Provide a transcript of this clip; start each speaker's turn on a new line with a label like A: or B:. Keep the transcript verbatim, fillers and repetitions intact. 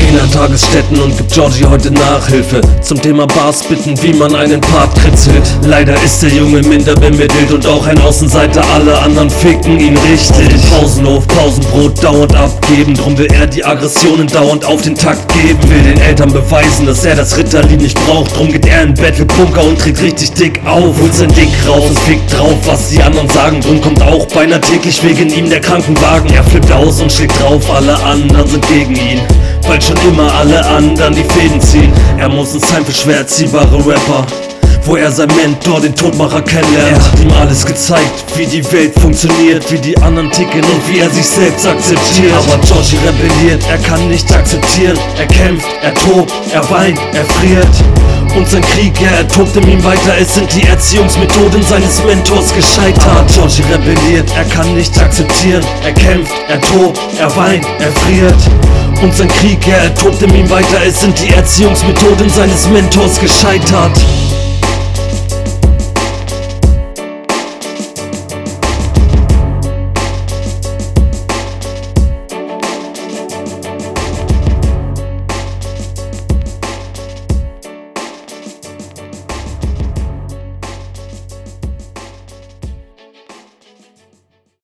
A: Tagesstätten und gibt Georgie heute Nachhilfe zum Thema Bars bitten, wie man einen Part kritzelt. Leider ist der Junge minder bemittelt und auch ein Außenseiter, alle anderen ficken ihn richtig. Auf Pausenhof, Pausenbrot dauernd abgeben, drum will er die Aggressionen dauernd auf den Takt geben. Will den Eltern beweisen, dass er das Ritterlied nicht braucht, drum geht er in Battle-Bunker und tritt richtig dick auf. Holt sein Dick raus und fickt drauf, was die anderen sagen, drum kommt auch beinahe täglich wegen ihm der Krankenwagen. Er flippt aus und schlägt drauf, alle anderen sind gegen ihn, weil schon immer alle anderen die Fäden ziehen. Er muss ins Heim für schwer erziehbare Rapper, wo er sein Mentor, den Todmacher, kennenlernt. Er hat ihm alles gezeigt, wie die Welt funktioniert, wie die anderen ticken und wie er sich selbst akzeptiert. Aber Georgie rebelliert, er kann nicht akzeptieren. Er kämpft, er tobt, er weint, er friert. Und sein Krieg, ja, er tobt in ihm weiter. Es sind die Erziehungsmethoden seines Mentors gescheitert. Aber Georgie rebelliert, er kann nicht akzeptieren. Er kämpft, er tobt, er weint, er friert. Und sein Krieg, ja, er tobt in ihm weiter. Es sind die Erziehungsmethoden seines Mentors gescheitert.